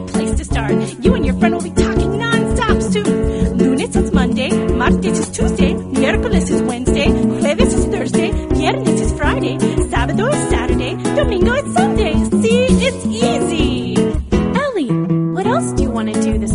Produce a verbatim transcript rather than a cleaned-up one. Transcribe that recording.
great place to start. You and your friend will be talking non-stop soon. Lunes is Monday, martes is Tuesday, miércoles is Wednesday, jueves is Thursday, viernes is Friday, sábado is Saturday, domingo is Sunday. See, it's easy. Ellie, what else do you want to do this